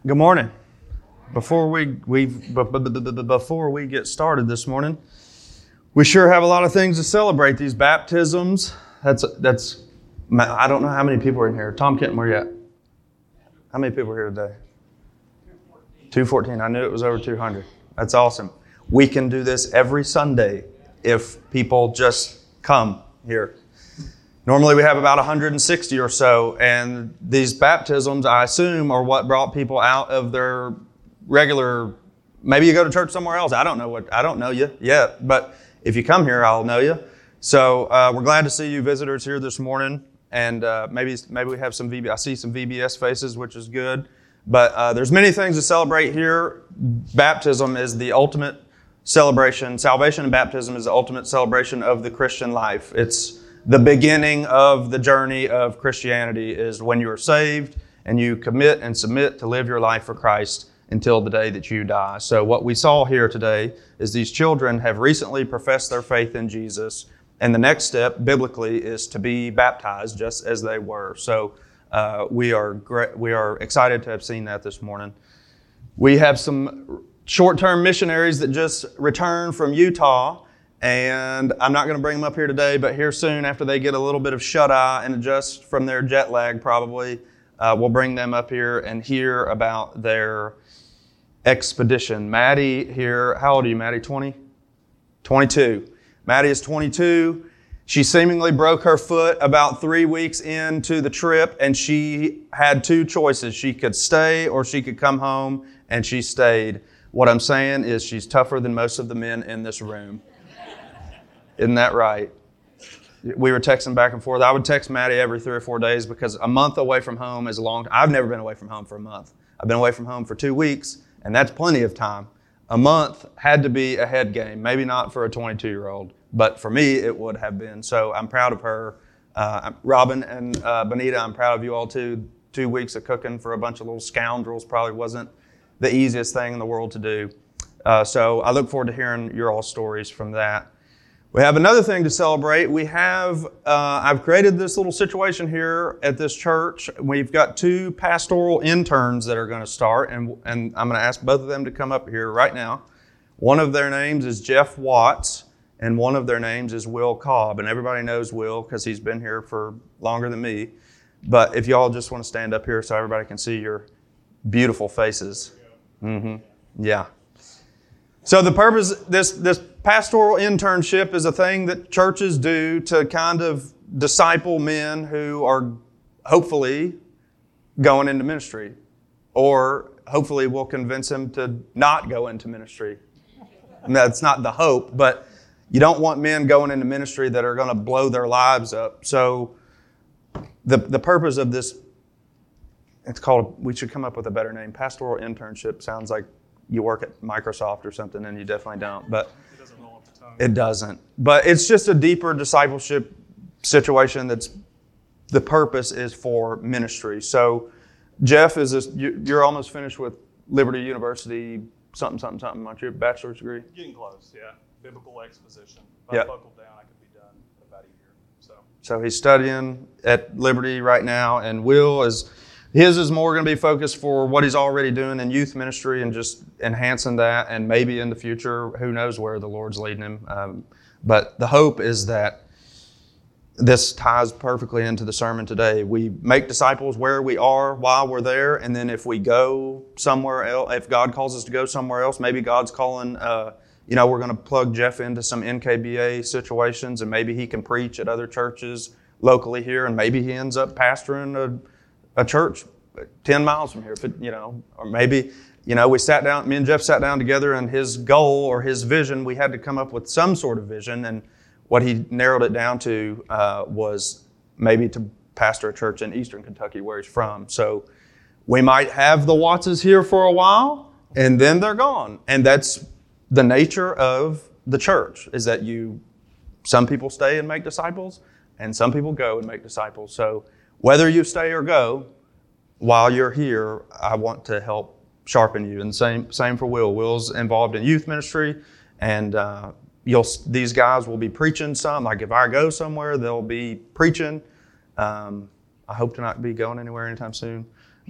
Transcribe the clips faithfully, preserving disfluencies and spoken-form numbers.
Good morning. Before we we b- b- b- b- before we get started this morning, we sure have a lot of things to celebrate. These baptisms. That's that's. I don't know how many people are in here. Tom Kenton, where you at? How many people are here today? two fourteen. I knew it was over two hundred. That's awesome. We can do this every Sunday if people just come here. Normally we have about one hundred sixty or so, and these baptisms, I assume, are what brought people out of their regular, maybe you go to church somewhere else. I don't know what, I don't know you yet, but if you come here, I'll know you. So uh, we're glad to see you visitors here this morning, and uh, maybe maybe we have some V B, I see some V B S faces, which is good, but uh, there's many things to celebrate here. Baptism is the ultimate celebration. Salvation and baptism is the ultimate celebration of the Christian life. It's the beginning of the journey of Christianity is when you are saved and you commit and submit to live your life for Christ until the day that you die. So what we saw here today is these children have recently professed their faith in Jesus, and the next step biblically is to be baptized just as they were. So uh, we are great, we are excited to have seen that this morning. We have some short-term missionaries that just returned from Utah. And I'm not going to bring them up here today, but here soon, after they get a little bit of shut-eye and adjust from their jet lag probably, uh, we'll bring them up here and hear about their expedition. Maddie here, how old are you, Maddie? twenty? twenty-two. Maddie is twenty-two. She seemingly broke her foot about three weeks into the trip, and she had two choices. She could stay or she could come home, and she stayed. What I'm saying is she's tougher than most of the men in this room. Isn't that right? We were texting back and forth. I would text Maddie every three or four days because a month away from home is a long time. I've never been away from home for a month. I've been away from home for two weeks, and that's plenty of time. A month had to be a head game. Maybe not for a twenty-two-year-old, but for me, it would have been. So I'm proud of her. Uh, Robin and uh, Bonita, I'm proud of you all too. Two weeks of cooking for a bunch of little scoundrels probably wasn't the easiest thing in the world to do. Uh, so I look forward to hearing your all stories from that. We have another thing to celebrate. We have, uh, I've created this little situation here at this church. We've got two pastoral interns that are going to start, and, and I'm going to ask both of them to come up here right now. One of their names is Jeff Watts, and one of their names is Will Cobb. And everybody knows Will because he's been here for longer than me. But if y'all just want to stand up here so everybody can see your beautiful faces. Mm-hmm. Yeah. So the purpose, this this pastoral internship is a thing that churches do to kind of disciple men who are hopefully going into ministry, or hopefully will convince them to not go into ministry. And that's not the hope, but you don't want men going into ministry that are going to blow their lives up. So the the purpose of this, it's called, we should come up with a better name. Pastoral internship sounds like you work at Microsoft or something, and you definitely don't. But it doesn't roll off the tongue. It doesn't. But it's just a deeper discipleship situation that's, the purpose is for ministry. So Jeff, is this, you, you're almost finished with Liberty University, something, something, something, aren't you? Bachelor's degree? Getting close, yeah. Biblical exposition. If Yeah. I buckled down, I could be done in about a year. So So he's studying at Liberty right now, and Will is, his is more going to be focused for what he's already doing in youth ministry and just enhancing that, and maybe in the future, who knows where the Lord's leading him. Um, but the hope is that this ties perfectly into the sermon today. We make disciples where we are while we're there, and then if we go somewhere else, if God calls us to go somewhere else, maybe God's calling, uh, you know, we're going to plug Jeff into some N K B A situations, and maybe he can preach at other churches locally here, and maybe he ends up pastoring a a church ten miles from here, you know, or maybe, you know, we sat down, me and Jeff sat down together, and his goal or his vision, we had to come up with some sort of vision. And what he narrowed it down to uh, was maybe to pastor a church in Eastern Kentucky where he's from. So we might have the Wattses here for a while, and then they're gone. And that's the nature of the church, is that you, some people stay and make disciples, and some people go and make disciples. So whether you stay or go, while you're here, I want to help sharpen you. And same same for Will. Will's involved in youth ministry, and uh, you'll these guys will be preaching some. Like if I go somewhere, they'll be preaching. Um, I hope to not be going anywhere anytime soon. But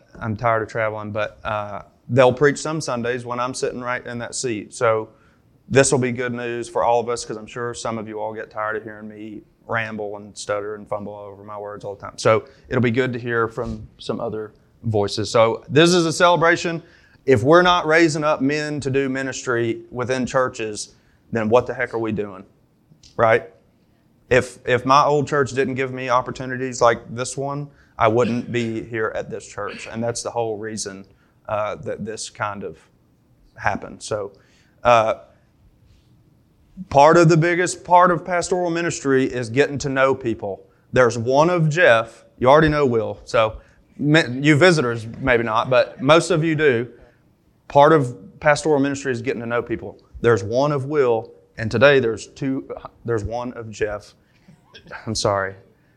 I'm tired of traveling, but uh, they'll preach some Sundays when I'm sitting right in that seat. So this will be good news for all of us, because I'm sure some of you all get tired of hearing me ramble and stutter and fumble over my words all the time. So it'll be good to hear from some other voices. So this is a celebration. If we're not raising up men to do ministry within churches, then what the heck are we doing, right? If if my old church didn't give me opportunities like this one, I wouldn't be here at this church. And that's the whole reason uh, that this kind of happened. So uh, part of the biggest part of pastoral ministry is getting to know people. There's one of Jeff. You already know Will. So you visitors, maybe not, but most of you do. Part of pastoral ministry is getting to know people. There's one of Will, and today there's two. There's one of Jeff. I'm sorry.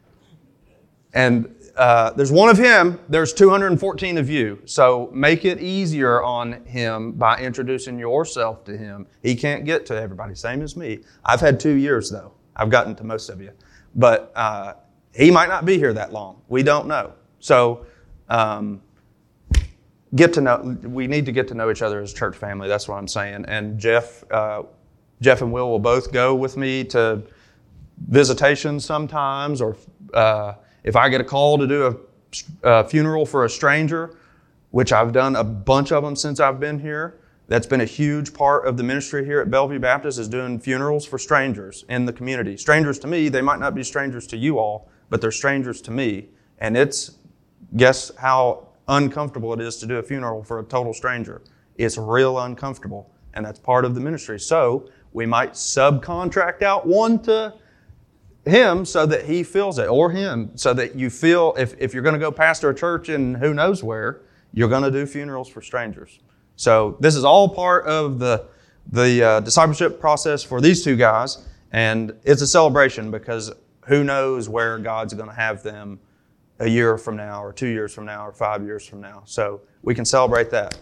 And uh, there's one of him. There's two hundred fourteen of you. So make it easier on him by introducing yourself to him. He can't get to everybody. Same as me. I've had two years though. I've gotten to most of you, but uh, he might not be here that long. We don't know. So. Um, Get to know. We need to get to know each other as a church family. That's what I'm saying. And Jeff, uh, Jeff and Will will both go with me to visitations sometimes, or uh, if I get a call to do a, a funeral for a stranger, which I've done a bunch of them since I've been here. That's been a huge part of the ministry here at Bellevue Baptist, is doing funerals for strangers in the community. Strangers to me. They might not be strangers to you all, but they're strangers to me. And it's guess how uncomfortable it is to do a funeral for a total stranger. It's real uncomfortable, and that's part of the ministry. So we might subcontract out one to him so that he feels it, or him, so that you feel if, if you're going to go pastor a church in who knows where, you're going to do funerals for strangers. So this is all part of the, the uh, discipleship process for these two guys, and it's a celebration because who knows where God's going to have them a year from now, or two years from now, or five years from now. So we can celebrate that.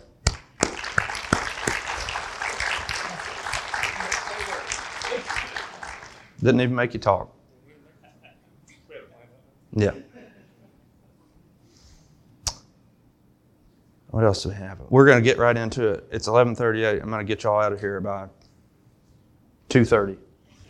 Didn't even make you talk. Yeah. What else do we have? We're going to get right into it. It's eleven thirty-eight. I'm going to get y'all out of here by two thirty.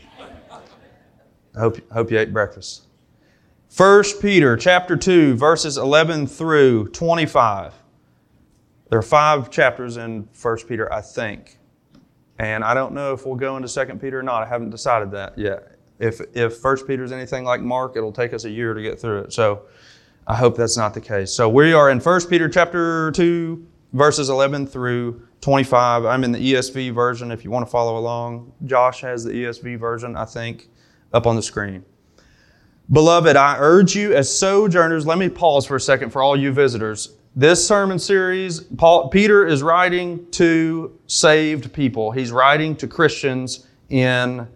I hope, hope you ate breakfast. First Peter chapter two, verses eleven through twenty-five. There are five chapters in First Peter, I think. And I don't know if we'll go into Second Peter or not. I haven't decided that yet. If if First Peter is anything like Mark, it'll take us a year to get through it. So I hope that's not the case. So we are in First Peter chapter two, verses eleven through twenty-five. I'm in the E S V version if you want to follow along. Josh has the E S V version, I think, up on the screen. Beloved, I urge you as sojourners, let me pause for a second for all you visitors. This sermon series, Paul, Peter is writing to saved people. He's writing to Christians in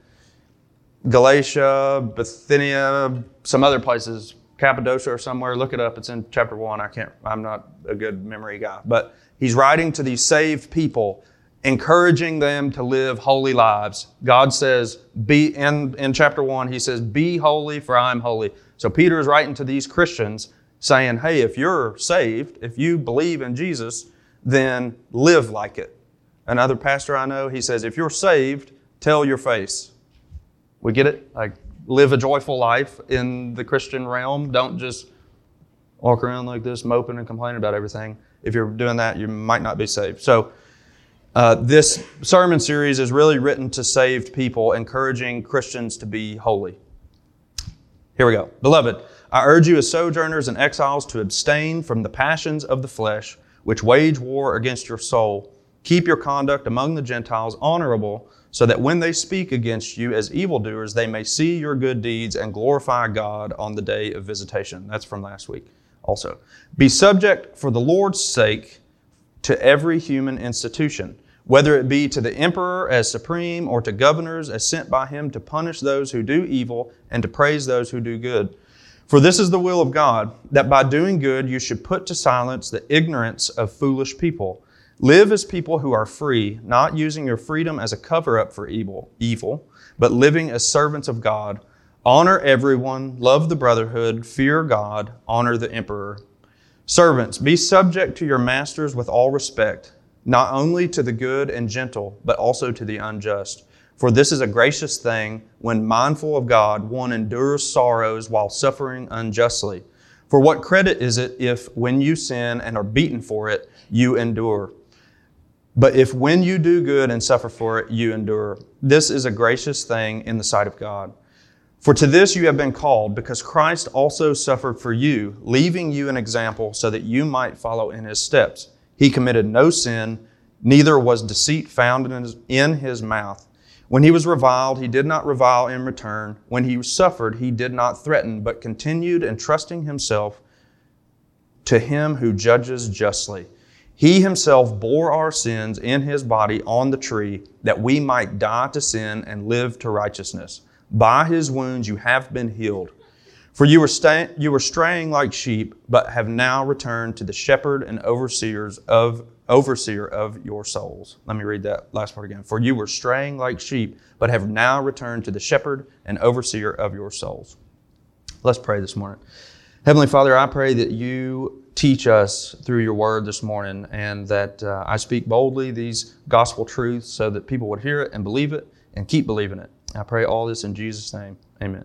Galatia, Bithynia, some other places, Cappadocia or somewhere. Look it up. It's in chapter one. I can't, I'm not a good memory guy. But he's writing to these saved people, encouraging them to live holy lives. God says, be in, in chapter one, he says, be holy for I am holy. So Peter is writing to these Christians saying, hey, if you're saved, if you believe in Jesus, then live like it. Another pastor I know, he says, if you're saved, tell your face. We get it? Like, live a joyful life in the Christian realm. Don't just walk around like this, moping and complaining about everything. If you're doing that, you might not be saved. So, Uh, this sermon series is really written to saved people, encouraging Christians to be holy. Here we go. Beloved, I urge you as sojourners and exiles to abstain from the passions of the flesh, which wage war against your soul. Keep your conduct among the Gentiles honorable, so that when they speak against you as evildoers, they may see your good deeds and glorify God on the day of visitation. That's from last week also. Be subject for the Lord's sake to every human institution, whether it be to the emperor as supreme or to governors as sent by him to punish those who do evil and to praise those who do good. For this is the will of God, that by doing good you should put to silence the ignorance of foolish people. Live as people who are free, not using your freedom as a cover-up for evil, evil, but living as servants of God. Honor everyone, love the brotherhood, fear God, honor the emperor. Servants, be subject to your masters with all respect, not only to the good and gentle, but also to the unjust. For this is a gracious thing when, mindful of God, one endures sorrows while suffering unjustly. For what credit is it if, when you sin and are beaten for it, you endure? But if when you do good and suffer for it, you endure, this is a gracious thing in the sight of God. For to this you have been called, because Christ also suffered for you, leaving you an example so that you might follow in His steps. He committed no sin, neither was deceit found in his, in his mouth. When He was reviled, He did not revile in return. When He suffered, He did not threaten, but continued entrusting Himself to Him who judges justly. He Himself bore our sins in His body on the tree, that we might die to sin and live to righteousness. By His wounds you have been healed. For you were, stay, you were straying like sheep, but have now returned to the shepherd and overseers of, overseer of your souls. Let me read that last part again. For you were straying like sheep, but have now returned to the shepherd and overseer of your souls. Let's pray this morning. Heavenly Father, I pray that you teach us through your word this morning, and that uh, I speak boldly these gospel truths so that people would hear it and believe it and keep believing it. I pray all this in Jesus' name. Amen.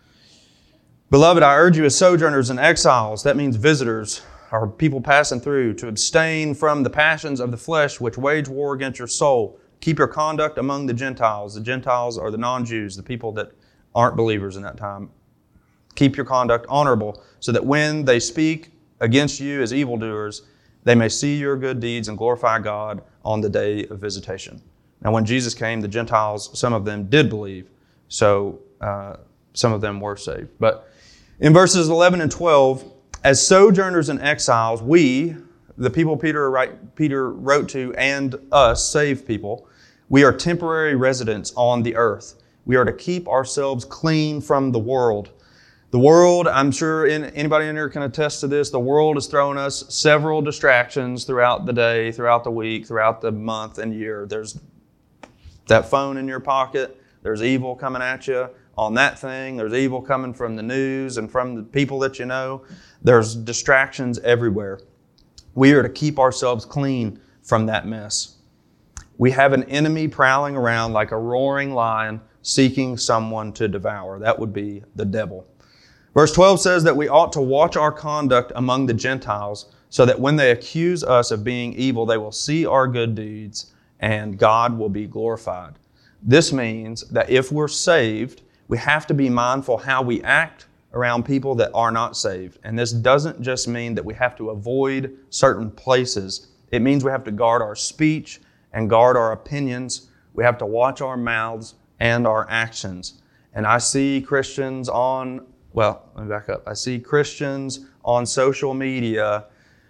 Beloved, I urge you as sojourners and exiles, that means visitors or people passing through, to abstain from the passions of the flesh which wage war against your soul. Keep your conduct among the Gentiles. The Gentiles are the non-Jews, the people that aren't believers in that time. Keep your conduct honorable, so that when they speak against you as evildoers, they may see your good deeds and glorify God on the day of visitation. Now, when Jesus came, the Gentiles, some of them did believe, so uh, some of them were saved. But in verses eleven and twelve, as sojourners and exiles, we, the people Peter, write, Peter wrote to, and us, saved people, we are temporary residents on the earth. We are to keep ourselves clean from the world. The world, I'm sure in, anybody in here can attest to this, the world has thrown us several distractions throughout the day, throughout the week, throughout the month and year. There's that phone in your pocket. There's evil coming at you on that thing. There's evil coming from the news and from the people that you know. There's distractions everywhere. We are to keep ourselves clean from that mess. We have an enemy prowling around like a roaring lion seeking someone to devour. That would be the devil. Verse twelve says that we ought to watch our conduct among the Gentiles, so that when they accuse us of being evil, they will see our good deeds and God will be glorified. This means that if we're saved, we have to be mindful how we act around people that are not saved. And this doesn't just mean that we have to avoid certain places. It means we have to guard our speech and guard our opinions. We have to watch our mouths and our actions. And I see Christians on, well, let me back up. I see Christians on social media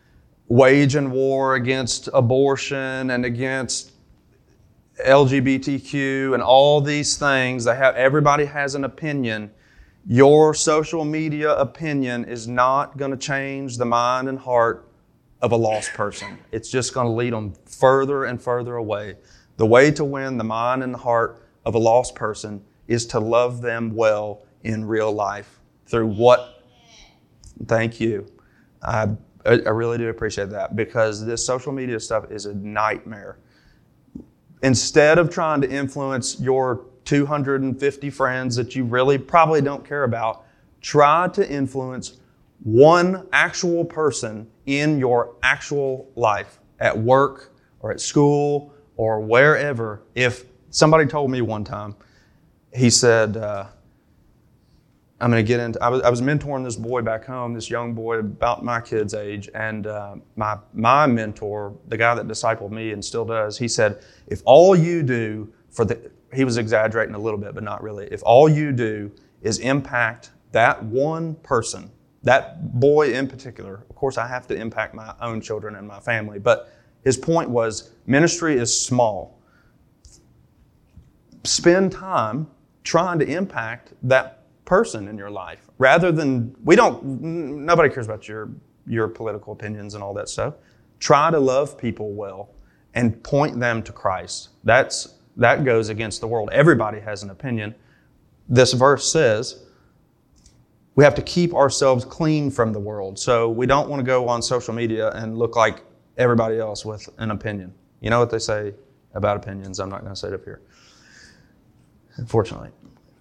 waging war against abortion and against L G B T Q and all these things. They have, everybody has an opinion. Your social media opinion is not going to change the mind and heart of a lost person. It's just going to lead them further and further away. The way to win the mind and heart of a lost person is to love them well in real life. Through what? Thank you. I, I really do appreciate that, because this social media stuff is a nightmare. Instead of trying to influence your two hundred fifty friends that you really probably don't care about, try to influence one actual person in your actual life, at work or at school or wherever. If somebody told me one time, he said, uh, I'm going to get into, I was, I was mentoring this boy back home, this young boy about my kid's age, and uh, my my mentor, the guy that discipled me and still does, he said, if all you do for the, he was exaggerating a little bit, but not really, if all you do is impact that one person, that boy in particular, of course I have to impact my own children and my family, but his point was ministry is small. Spend time trying to impact that person in your life, rather than, we don't, nobody cares about your your political opinions and all that stuff. Try to love people well and point them to Christ. That's that goes against the world. Everybody has an opinion. This verse says, we have to keep ourselves clean from the world. So we don't want to go on social media and look like everybody else with an opinion. You know what they say about opinions? I'm not going to say it up here, unfortunately.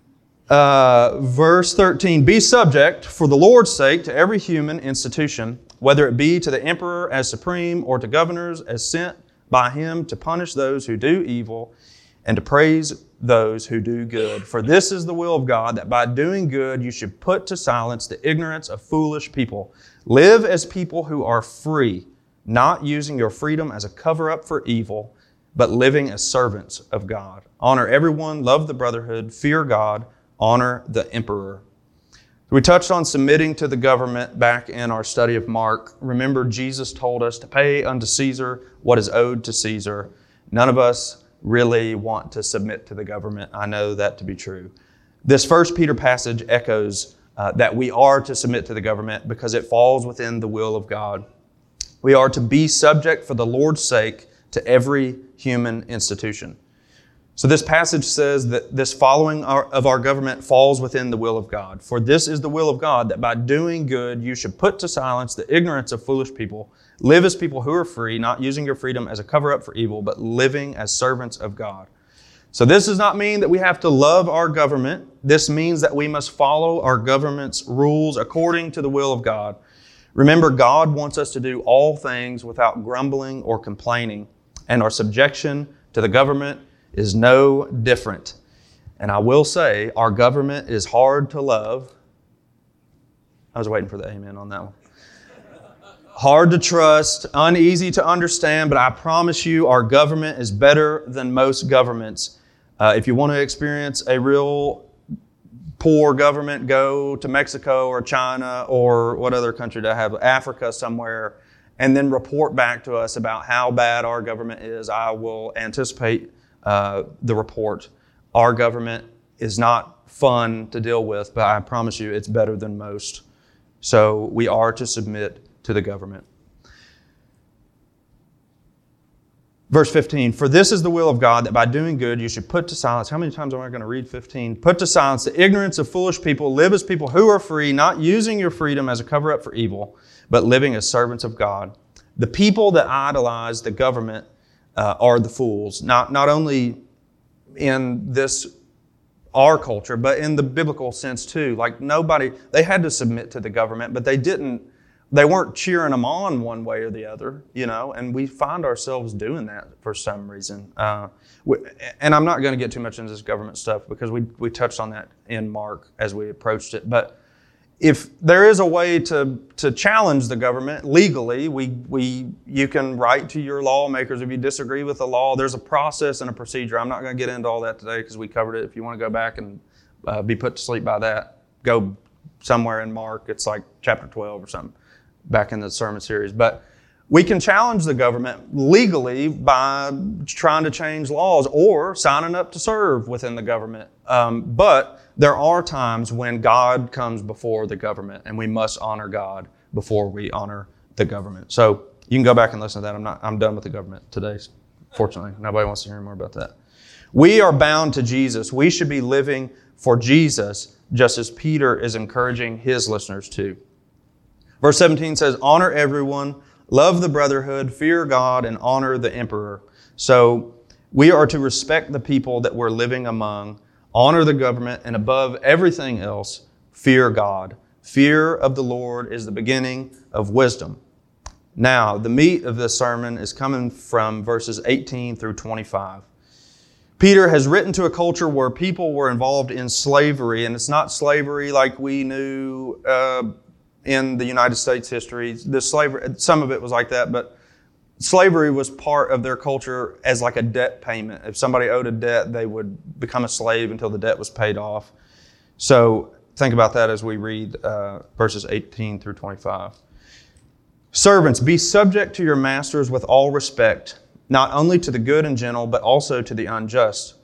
Uh, verse thirteen, be subject for the Lord's sake to every human institution, whether it be to the emperor as supreme or to governors as sent by him to punish those who do evil and to praise those who do good. For this is the will of God, that by doing good you should put to silence the ignorance of foolish people. Live as people who are free, not using your freedom as a cover-up for evil, but living as servants of God. Honor everyone, love the brotherhood, fear God, honor the emperor. We touched on submitting to the government back in our study of Mark. Remember, Jesus told us to pay unto Caesar what is owed to Caesar. None of us really want to submit to the government. I know that to be true. This First Peter passage echoes uh, that we are to submit to the government because it falls within the will of God. We are to be subject for the Lord's sake to every human institution. So this passage says that this following our, of our government falls within the will of God. For this is the will of God, that by doing good you should put to silence the ignorance of foolish people. Live as people who are free, not using your freedom as a cover-up for evil, but living as servants of God. So this does not mean that we have to love our government. This means that we must follow our government's rules according to the will of God. Remember, God wants us to do all things without grumbling or complaining, and our subjection to the government is no different. And I will say, our government is hard to love. I was waiting for the amen on that one. Hard to trust, uneasy to understand, but I promise you our government is better than most governments. Uh, if you want to experience a real poor government, go to Mexico or China or what other country do I have? Africa somewhere, and then report back to us about how bad our government is. I will anticipate uh, the report. Our government is not fun to deal with, but I promise you it's better than most. So we are to submit to the government. Verse fifteen, for this is the will of God, that by doing good you should put to silence. How many times am I going to read fifteen? Put to silence the ignorance of foolish people. Live as people who are free, not using your freedom as a cover-up for evil, but living as servants of God. The people that idolize the government uh, are the fools, not, not only in this our culture, but in the biblical sense too. Like nobody, they had to submit to the government, but they didn't, they weren't cheering them on one way or the other, you know, and we find ourselves doing that for some reason. Uh, we, and I'm not going to get too much into this government stuff because we, we touched on that in Mark as we approached it. But if there is a way to, to challenge the government legally, we, we, you can write to your lawmakers if you disagree with the law. There's a process and a procedure. I'm not going to get into all that today because we covered it. If you want to go back and uh, be put to sleep by that, go somewhere in Mark. It's like chapter twelve or something back in the sermon series. But we can challenge the government legally by trying to change laws or signing up to serve within the government. Um, but there are times when God comes before the government, and we must honor God before we honor the government. So you can go back and listen to that. I'm not. I'm done with the government today. Fortunately, nobody wants to hear more about that. We are bound to Jesus. We should be living for Jesus, just as Peter is encouraging his listeners to. Verse seventeen says, honor everyone, love the brotherhood, fear God, and honor the emperor. So we are to respect the people that we're living among, honor the government, and above everything else, fear God. Fear of the Lord is the beginning of wisdom. Now, the meat of this sermon is coming from verses eighteen through twenty-five. Peter has written to a culture where people were involved in slavery, and it's not slavery like we knew uh, in the United States history. The slavery, some of it was like that, but slavery was part of their culture as like a debt payment. If somebody owed a debt, they would become a slave until the debt was paid off. So think about that as we read uh, verses eighteen through twenty-five. Servants, be subject to your masters with all respect, not only to the good and gentle, but also to the unjust.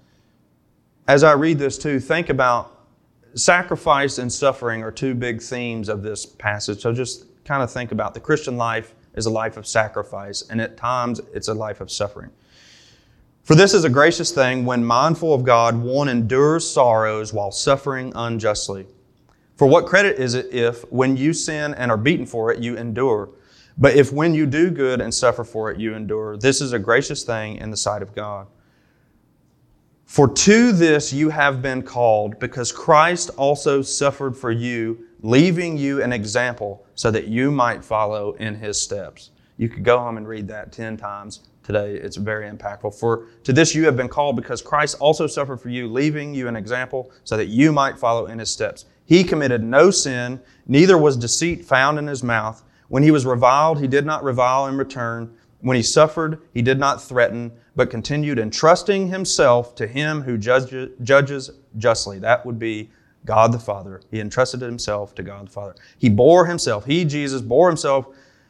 As I read this too, think about sacrifice and suffering are two big themes of this passage. So just kind of think about the Christian life is a life of sacrifice, and at times it's a life of suffering. For this is a gracious thing when mindful of God, one endures sorrows while suffering unjustly. For what credit is it if, when you sin and are beaten for it, you endure? But if when you do good and suffer for it, you endure, this is a gracious thing in the sight of God. For to this you have been called, because Christ also suffered for you, leaving you an example so that you might follow in His steps. You could go home and read that ten times today. It's very impactful. For to this you have been called, because Christ also suffered for you, leaving you an example so that you might follow in His steps. He committed no sin, neither was deceit found in His mouth. When He was reviled, He did not revile in return. When He suffered, He did not threaten, but continued entrusting Himself to Him who judges, judges justly. That would be God the Father. He entrusted Himself to God the Father. He bore Himself, He, Jesus, bore Himself.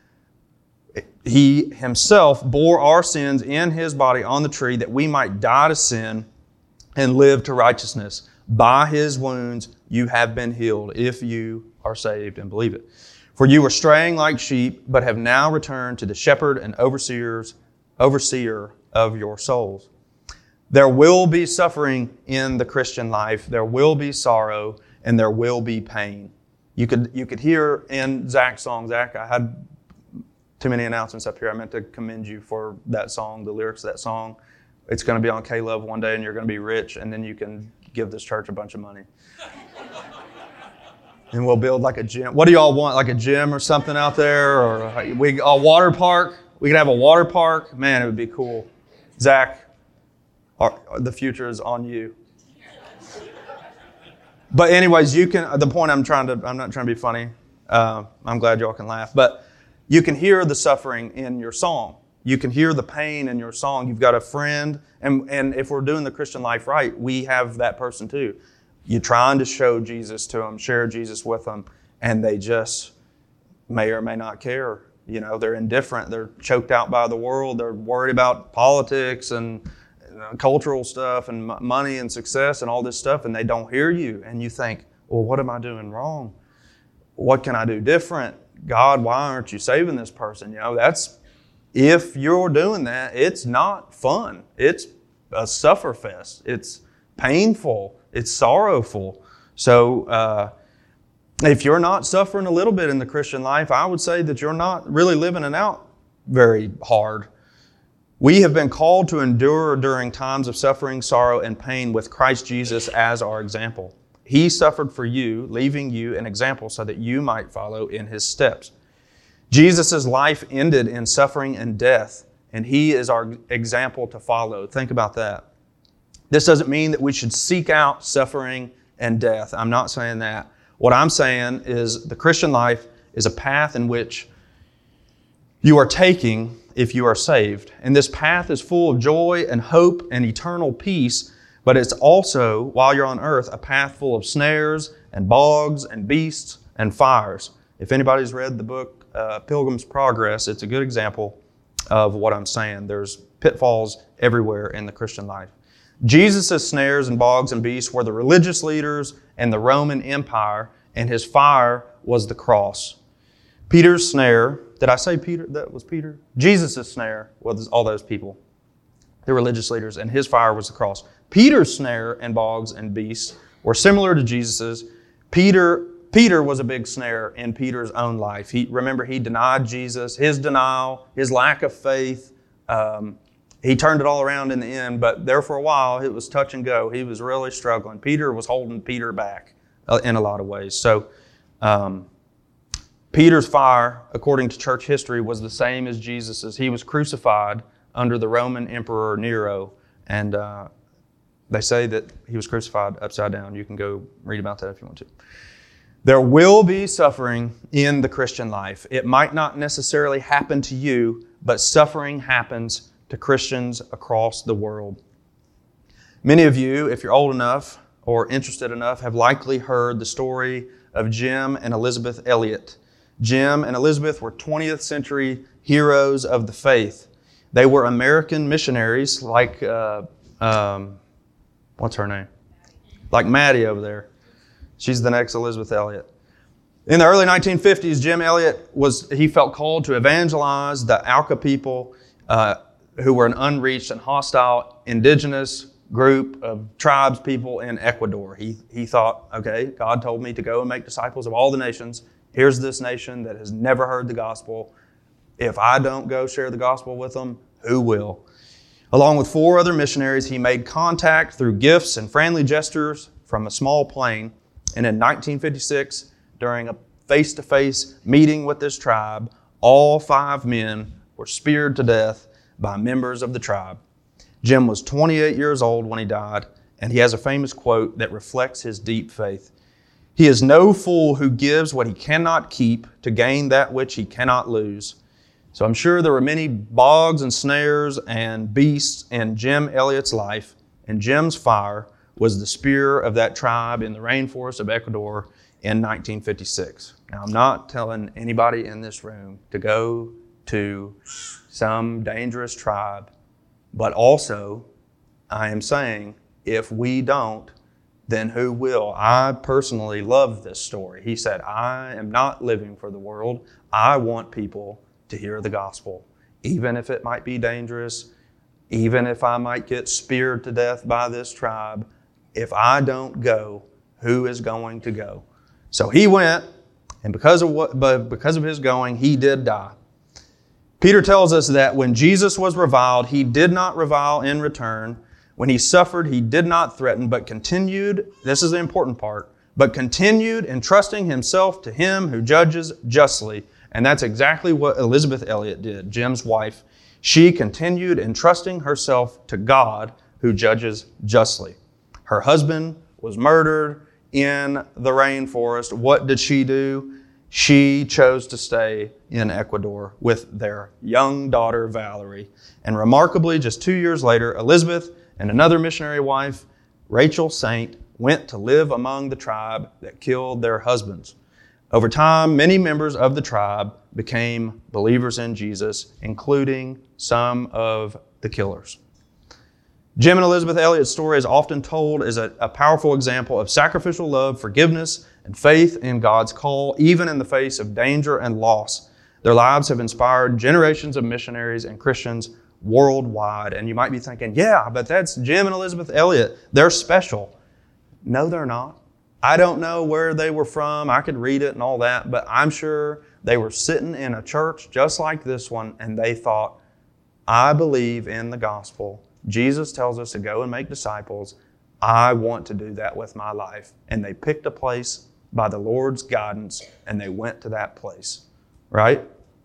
He Himself bore our sins in His body on the tree that we might die to sin and live to righteousness. By His wounds you have been healed, if you are saved and believe it. For you were straying like sheep, but have now returned to the shepherd and overseers, overseer of your souls. There will be suffering in the Christian life. There will be sorrow, and there will be pain. You could you could hear in Zach's song, Zach, I had too many announcements up here. I meant to commend you for that song, the lyrics of that song. It's going to be on K-Love one day, and you're going to be rich, and then you can give this church a bunch of money. And we'll build like a gym. What do y'all want? Like a gym or something out there? Or a, we, a water park? We could have a water park. Man, it would be cool. Zach, our, the future is on you. But anyways, you can, the point I'm trying to, I'm not trying to be funny. Uh, I'm glad y'all can laugh. But you can hear the suffering in your song. You can hear the pain in your song. You've got a friend. And, and if we're doing the Christian life right, we have that person too. You're trying to show Jesus to them, share Jesus with them, and they just may or may not care. You know, they're indifferent. They're choked out by the world. They're worried about politics and you know, cultural stuff and m- money and success and all this stuff, and they don't hear you. And you think, well, what am I doing wrong? What can I do different? God, why aren't you saving this person? You know, that's, if you're doing that, it's not fun. It's a suffer fest. It's painful. It's sorrowful. So uh, if you're not suffering a little bit in the Christian life, I would say that you're not really living it out very hard. We have been called to endure during times of suffering, sorrow, and pain with Christ Jesus as our example. He suffered for you, leaving you an example so that you might follow in His steps. Jesus' life ended in suffering and death, and He is our example to follow. Think about that. This doesn't mean that we should seek out suffering and death. I'm not saying that. What I'm saying is the Christian life is a path in which you are taking if you are saved. And this path is full of joy and hope and eternal peace, but it's also, while you're on earth, a path full of snares and bogs and beasts and fires. If anybody's read the book uh, Pilgrim's Progress, it's a good example of what I'm saying. There's pitfalls everywhere in the Christian life. Jesus' snares and bogs and beasts were the religious leaders and the Roman Empire, and His fire was the cross. Peter's snare, did I say Peter? That was Peter? Jesus' snare was all those people, the religious leaders, and His fire was the cross. Peter's snare and bogs and beasts were similar to Jesus's. Peter, Peter was a big snare in Peter's own life. He, remember, he denied Jesus, his denial, his lack of faith. Um, He turned it all around in the end, but there for a while, it was touch and go. He was really struggling. Peter was holding Peter back uh, in a lot of ways. So um, Peter's fire, according to church history, was the same as Jesus's. He was crucified under the Roman Emperor Nero, and uh, they say that he was crucified upside down. You can go read about that if you want to. There will be suffering in the Christian life. It might not necessarily happen to you, but suffering happens to Christians across the world. Many of you, if you're old enough or interested enough, have likely heard the story of Jim and Elizabeth Elliot. Jim and Elizabeth were twentieth century heroes of the faith. They were American missionaries like, uh, um, what's her name? Like Maddie over there. She's the next Elizabeth Elliot. In the early nineteen fifties, Jim Elliot was, he felt called to evangelize the Auca people, uh, who were an unreached and hostile indigenous group of tribes people in Ecuador. He, he thought, okay, God told me to go and make disciples of all the nations. Here's this nation that has never heard the gospel. If I don't go share the gospel with them, who will? Along with four other missionaries, he made contact through gifts and friendly gestures from a small plane. And in nineteen fifty-six, during a face-to-face meeting with this tribe, all five men were speared to death by members of the tribe. Jim was twenty-eight years old when he died, and he has a famous quote that reflects his deep faith. He is no fool who gives what he cannot keep to gain that which he cannot lose. So I'm sure there were many bogs and snares and beasts in Jim Elliot's life, and Jim's fire was the spear of that tribe in the rainforest of Ecuador in nineteen fifty-six. Now, I'm not telling anybody in this room to go to some dangerous tribe, but also I am saying if we don't, then who will? I personally love this story. He said, I am not living for the world. I want people to hear the gospel, even if it might be dangerous, even if I might get speared to death by this tribe. If I don't go, who is going to go? So he went, and because of what, but because of his going, he did die. Peter tells us that when Jesus was reviled, he did not revile in return. When he suffered, he did not threaten, but continued, this is the important part, but continued entrusting himself to him who judges justly. And that's exactly what Elisabeth Elliot did, Jim's wife. She continued entrusting herself to God who judges justly. Her husband was murdered in the rainforest. What did she do? She chose to stay in Ecuador with their young daughter, Valerie. And remarkably, just two years later, Elizabeth and another missionary wife, Rachel Saint, went to live among the tribe that killed their husbands. Over time, many members of the tribe became believers in Jesus, including some of the killers. Jim and Elisabeth Elliot's story is often told as a, a powerful example of sacrificial love, forgiveness, and faith in God's call, even in the face of danger and loss. Their lives have inspired generations of missionaries and Christians worldwide. And you might be thinking, yeah, but that's Jim and Elisabeth Elliot. They're special. No, they're not. I don't know where they were from. I could read it and all that, but I'm sure they were sitting in a church just like this one, and they thought, I believe in the gospel. Jesus tells us to go and make disciples. I want to do that with my life. And they picked a place by the Lord's guidance, and they went to that place, right?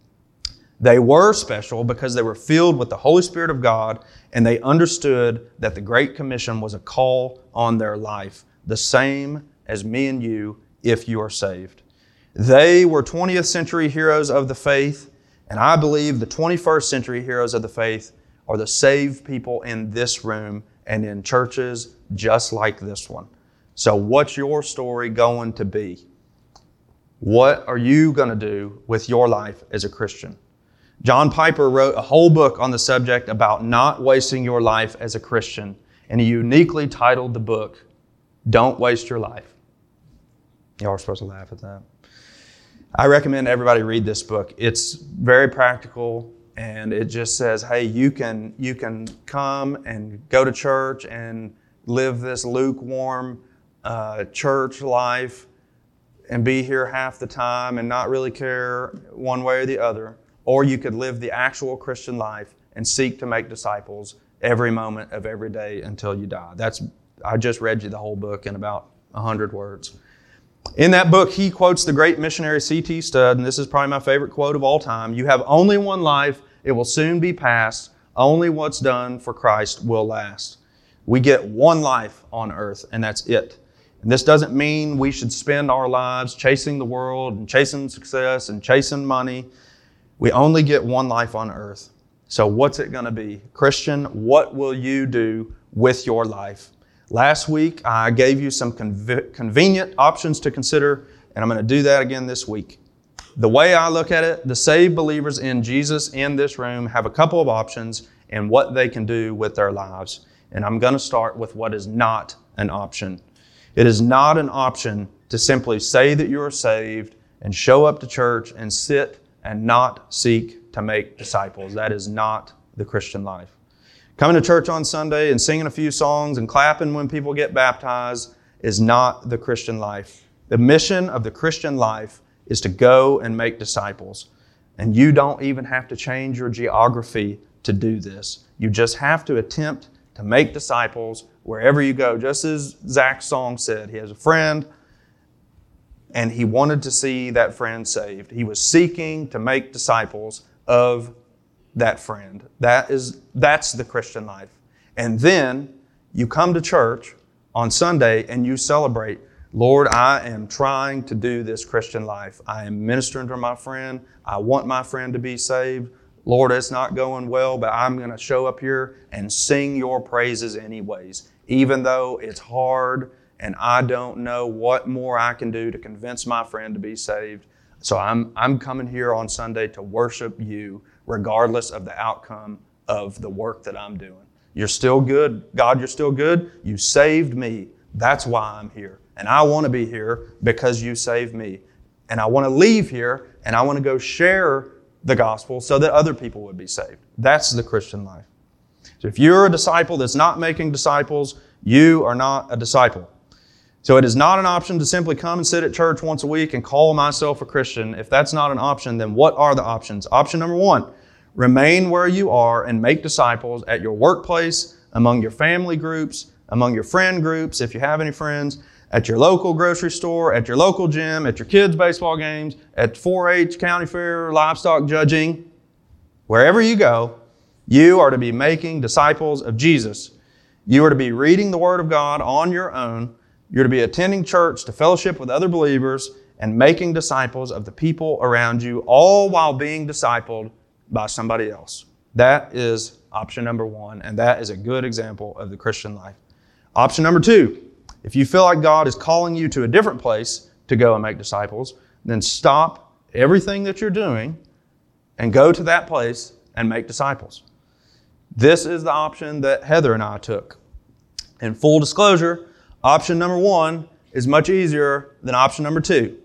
They were special because they were filled with the Holy Spirit of God, and they understood that the Great Commission was a call on their life, the same as me and you if you are saved. They were twentieth century heroes of the faith, and I believe the twenty-first century heroes of the faith are the saved people in this room and in churches just like this one. So what's your story going to be? What are you going to do with your life as a Christian? John Piper wrote a whole book on the subject about not wasting your life as a Christian, and he uniquely titled the book, Don't Waste Your Life. Y'all are supposed to laugh at that. I recommend everybody read this book. It's very practical, and it just says, hey, you can you can come and go to church and live this lukewarm uh, church life and be here half the time and not really care one way or the other. Or you could live the actual Christian life and seek to make disciples every moment of every day until you die. That's I just read you the whole book in about one hundred words. In that book, he quotes the great missionary C T Studd, and this is probably my favorite quote of all time. You have only one life. It will soon be past. Only what's done for Christ will last. We get one life on earth, and that's it. And this doesn't mean we should spend our lives chasing the world and chasing success and chasing money. We only get one life on earth. So what's it going to be? Christian, what will you do with your life? Last week, I gave you some conv- convenient options to consider, and I'm going to do that again this week. The way I look at it, the saved believers in Jesus in this room have a couple of options in what they can do with their lives. And I'm going to start with what is not an option. It is not an option to simply say that you are saved and show up to church and sit and not seek to make disciples. That is not the Christian life. Coming to church on Sunday and singing a few songs and clapping when people get baptized is not the Christian life. The mission of the Christian life is to go and make disciples. And you don't even have to change your geography to do this. You just have to attempt to make disciples wherever you go. Just as Zach's song said, he has a friend and he wanted to see that friend saved. He was seeking to make disciples of that friend. That is, that's the Christian life. And then you come to church on Sunday and you celebrate, Lord, I am trying to do this Christian life. I am ministering to my friend. I want my friend to be saved. Lord, it's not going well, but I'm going to show up here and sing your praises anyways, even though it's hard and I don't know what more I can do to convince my friend to be saved. So I'm, I'm coming here on Sunday to worship you regardless of the outcome of the work that I'm doing. You're still good. God, you're still good. You saved me. That's why I'm here. And I want to be here because you saved me. And I want to leave here and I want to go share the gospel so that other people would be saved. That's the Christian life. So if you're a disciple that's not making disciples, you are not a disciple. So it is not an option to simply come and sit at church once a week and call myself a Christian. If that's not an option, then what are the options? Option number one, remain where you are and make disciples at your workplace, among your family groups, among your friend groups, if you have any friends, at your local grocery store, at your local gym, at your kids' baseball games, at four H, county fair, livestock judging. Wherever you go, you are to be making disciples of Jesus. You are to be reading the Word of God on your own. You're to be attending church to fellowship with other believers and making disciples of the people around you, all while being discipled by somebody else. That is option number one, and that is a good example of the Christian life. Option number two, if you feel like God is calling you to a different place to go and make disciples, then stop everything that you're doing and go to that place and make disciples. This is the option that Heather and I took. In full disclosure, option number one is much easier than option number two.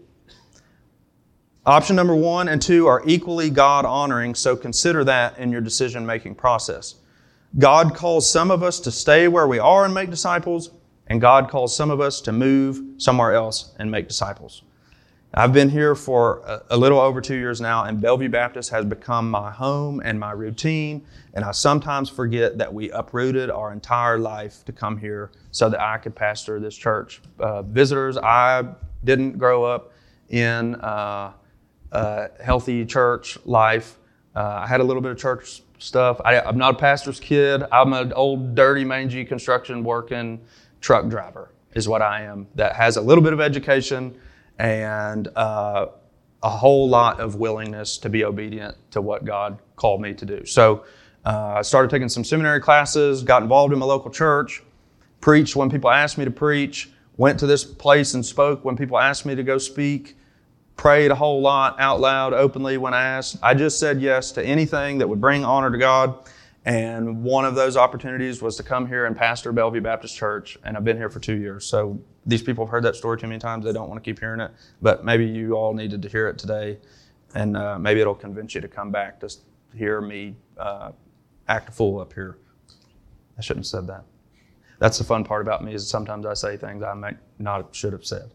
Option number one and two are equally God-honoring, so consider that in your decision-making process. God calls some of us to stay where we are and make disciples, and God calls some of us to move somewhere else and make disciples. I've been here for a little over two years now, and Bellevue Baptist has become my home and my routine, and I sometimes forget that we uprooted our entire life to come here so that I could pastor this church. Uh, visitors, I didn't grow up in uh, uh, healthy church life. Uh, I had a little bit of church stuff. I, I'm not a pastor's kid. I'm an old, dirty, mangy construction working truck driver is what I am, that has a little bit of education and uh, a whole lot of willingness to be obedient to what God called me to do. So uh, I started taking some seminary classes, got involved in my local church, preached when people asked me to preach, went to this place and spoke when people asked me to go speak, prayed a whole lot out loud, openly when asked. I just said yes to anything that would bring honor to God. And one of those opportunities was to come here and pastor Bellevue Baptist Church. And I've been here for two years. So these people have heard that story too many times. They don't want to keep hearing it. But maybe you all needed to hear it today. And uh, maybe it'll convince you to come back to hear me uh, act a fool up here. I shouldn't have said that. That's the fun part about me, is sometimes I say things I might not should have said.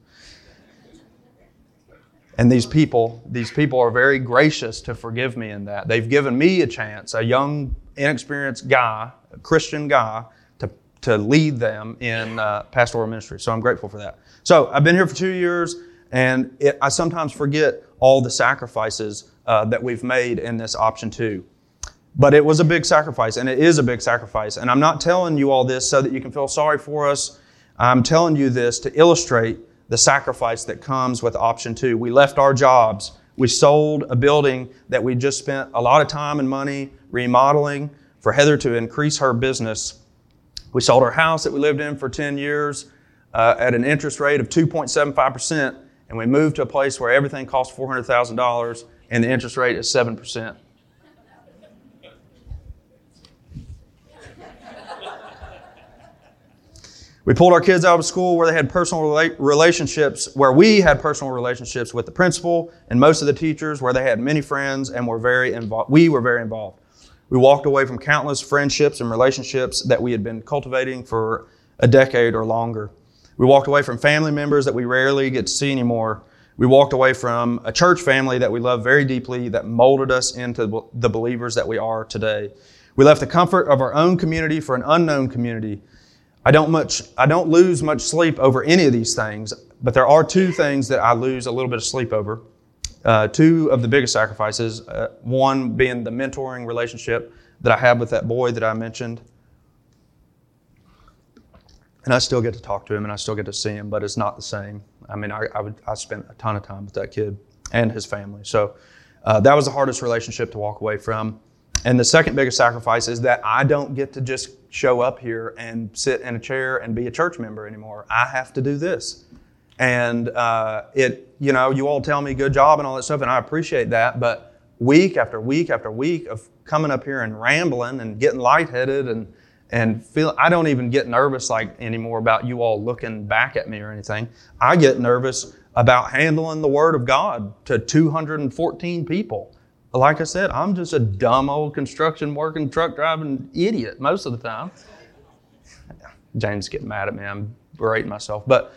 And these people, these people are very gracious to forgive me in that. They've given me a chance, a young, inexperienced guy, a Christian guy, to, to lead them in uh, pastoral ministry. So I'm grateful for that. So I've been here for two years, and it, I sometimes forget all the sacrifices uh, that we've made in this option two. But it was a big sacrifice, and it is a big sacrifice. And I'm not telling you all this so that you can feel sorry for us. I'm telling you this to illustrate the sacrifice that comes with option two. We left our jobs. We sold a building that we just spent a lot of time and money remodeling for Heather to increase her business. We sold our house that we lived in for ten years uh, at an interest rate of two point seven five percent, and we moved to a place where everything costs four hundred thousand dollars and the interest rate is seven percent. We pulled our kids out of school where they had personal rela- relationships, where we had personal relationships with the principal and most of the teachers, where they had many friends and were very involved. We were very involved. We walked away from countless friendships and relationships that we had been cultivating for a decade or longer. We walked away from family members that we rarely get to see anymore. We walked away from a church family that we love very deeply that molded us into the believers that we are today. We left the comfort of our own community for an unknown community. I don't much, I don't lose much sleep over any of these things, but there are two things that I lose a little bit of sleep over. Uh, two of the biggest sacrifices, uh, one being the mentoring relationship that I have with that boy that I mentioned. And I still get to talk to him and I still get to see him, but it's not the same. I mean, I, I, would, I spent a ton of time with that kid and his family. So uh, that was the hardest relationship to walk away from. And the second biggest sacrifice is that I don't get to just show up here and sit in a chair and be a church member anymore. I have to do this. And uh, it, you know, you all tell me good job and all that stuff, and I appreciate that. But week after week after week of coming up here and rambling and getting lightheaded and and feel, I don't even get nervous like anymore about you all looking back at me or anything. I get nervous about handling the Word of God to two hundred fourteen people. Like I said, I'm just a dumb old construction working, truck driving idiot most of the time. James is getting mad at me. I'm berating myself. But,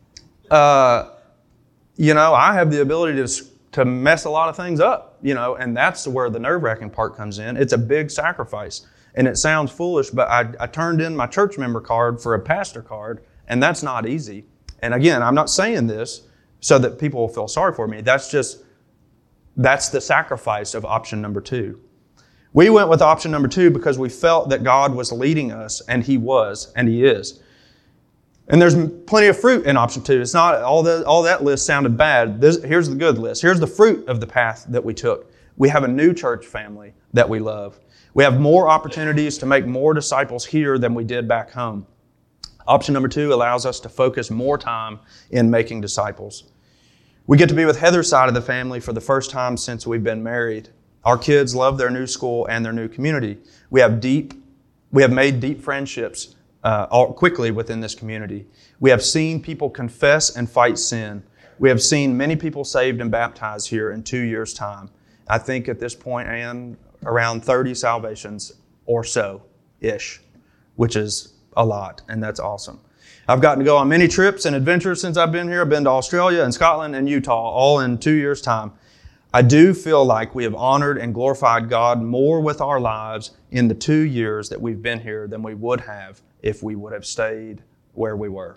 uh, you know, I have the ability to, to mess a lot of things up, you know, and that's where the nerve-wracking part comes in. It's a big sacrifice. And it sounds foolish, but I, I turned in my church member card for a pastor card, and that's not easy. And again, I'm not saying this so that people will feel sorry for me. That's just, that's the sacrifice of option number two. We went with option number two because we felt that God was leading us, and He was, and He is. And there's plenty of fruit in option two. It's not, all, the, all that list sounded bad. This, here's the good list. Here's the fruit of the path that we took. We have a new church family that we love. We have more opportunities to make more disciples here than we did back home. Option number two allows us to focus more time in making disciples. We get to be with Heather's side of the family for the first time since we've been married. Our kids love their new school and their new community. We have deep, we have made deep friendships uh, all quickly within this community. We have seen people confess and fight sin. We have seen many people saved and baptized here in two years' time. I think at this point, Ann, around thirty salvations or so-ish, which is a lot, and that's awesome. I've gotten to go on many trips and adventures since I've been here. I've been to Australia and Scotland and Utah, all in two years' time. I do feel like we have honored and glorified God more with our lives in the two years that we've been here than we would have if we would have stayed where we were.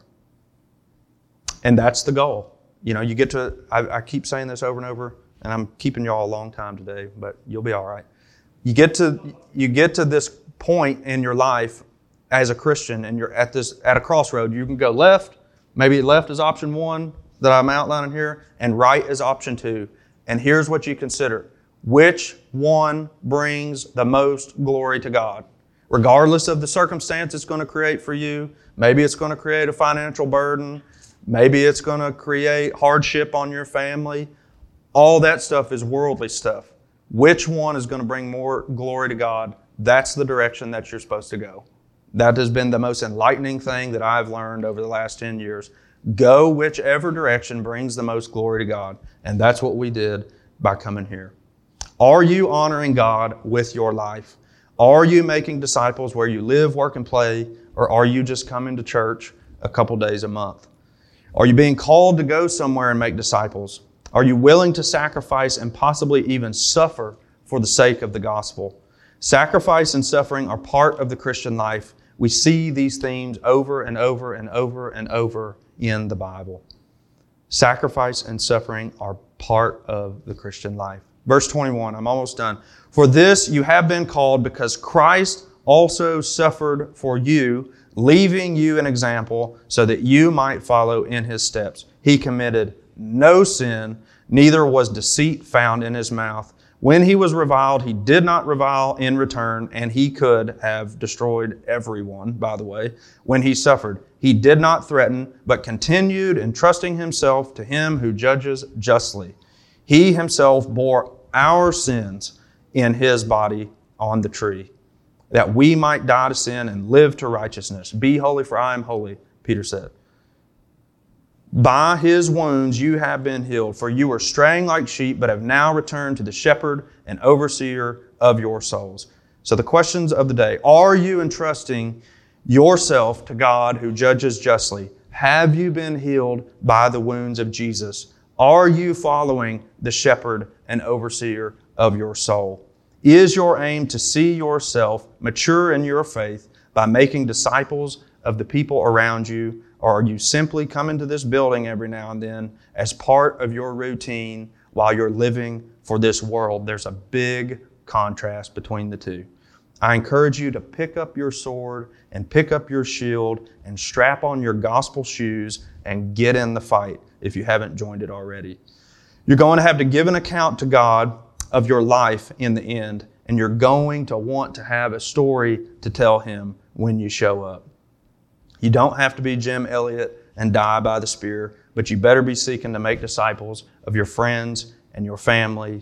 And that's the goal. You know, you get to, I, I keep saying this over and over, and I'm keeping y'all a long time today, but you'll be all right. You get to you get to this point in your life as a Christian, and you're at this at a crossroad. You can go left, maybe left is option one that I'm outlining here, and right is option two. And here's what you consider. Which one brings the most glory to God? Regardless of the circumstance it's going to create for you, maybe it's going to create a financial burden, maybe it's going to create hardship on your family. All that stuff is worldly stuff. Which one is going to bring more glory to God? That's the direction that you're supposed to go. That has been the most enlightening thing that I've learned over the last ten years. Go whichever direction brings the most glory to God. And that's what we did by coming here. Are you honoring God with your life? Are you making disciples where you live, work, and play? Or are you just coming to church a couple days a month? Are you being called to go somewhere and make disciples? Are you willing to sacrifice and possibly even suffer for the sake of the gospel? Sacrifice and suffering are part of the Christian life. We see these themes over and over and over and over in the Bible. Sacrifice and suffering are part of the Christian life. Verse twenty-one, I'm almost done. For this you have been called because Christ also suffered for you, leaving you an example so that you might follow in His steps. He committed no sin, neither was deceit found in His mouth. When He was reviled, He did not revile in return, and He could have destroyed everyone, by the way. When He suffered, He did not threaten, but continued entrusting Himself to Him who judges justly. He Himself bore our sins in His body on the tree, that we might die to sin and live to righteousness. Be holy, for I am holy, Peter said. By His wounds you have been healed, for you were straying like sheep, but have now returned to the shepherd and overseer of your souls. So the questions of the day: are you entrusting yourself to God who judges justly? Have you been healed by the wounds of Jesus? Are you following the shepherd and overseer of your soul? Is your aim to see yourself mature in your faith by making disciples of the people around you? Or are you simply coming to this building every now and then as part of your routine while you're living for this world? There's a big contrast between the two. I encourage you to pick up your sword and pick up your shield and strap on your gospel shoes and get in the fight if you haven't joined it already. You're going to have to give an account to God of your life in the end, and you're going to want to have a story to tell Him when you show up. You don't have to be Jim Elliot and die by the spear, but you better be seeking to make disciples of your friends and your family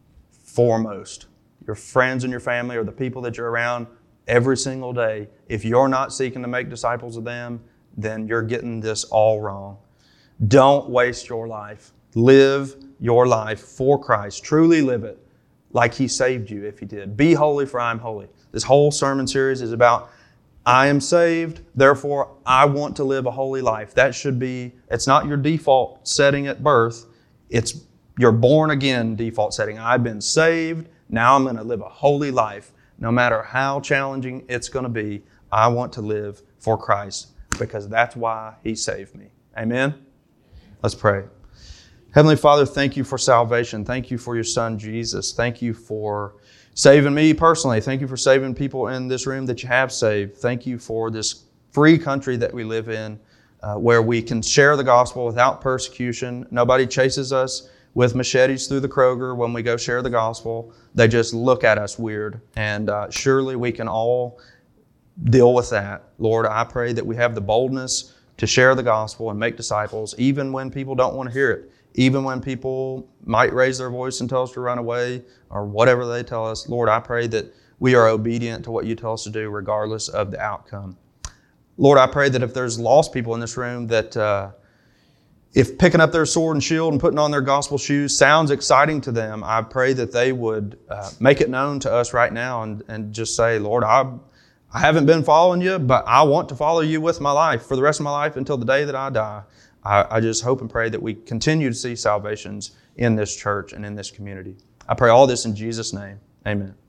foremost. Your friends and your family are the people that you're around every single day. If you're not seeking to make disciples of them, then you're getting this all wrong. Don't waste your life. Live your life for Christ. Truly live it like He saved you if He did. Be holy, for I am holy. This whole sermon series is about I am saved, therefore I want to live a holy life. That should be, it's not your default setting at birth. It's your born again default setting. I've been saved. Now I'm going to live a holy life. No matter how challenging it's going to be, I want to live for Christ because that's why He saved me. Amen? Let's pray. Heavenly Father, thank You for salvation. Thank You for Your Son, Jesus. Thank You for saving me personally. Thank You for saving people in this room that You have saved. Thank You for this free country that we live in uh, where we can share the gospel without persecution. Nobody chases us with machetes through the Kroger when we go share the gospel. They just look at us weird. And uh, surely we can all deal with that. Lord, I pray that we have the boldness to share the gospel and make disciples, even when people don't want to hear it. Even when people might raise their voice and tell us to run away or whatever they tell us. Lord, I pray that we are obedient to what You tell us to do regardless of the outcome. Lord, I pray that if there's lost people in this room that uh, if picking up their sword and shield and putting on their gospel shoes sounds exciting to them, I pray that they would uh, make it known to us right now and, and just say, Lord, I, I haven't been following You, but I want to follow You with my life for the rest of my life until the day that I die. I, I just hope and pray that we continue to see salvations in this church and in this community. I pray all this in Jesus' name. Amen.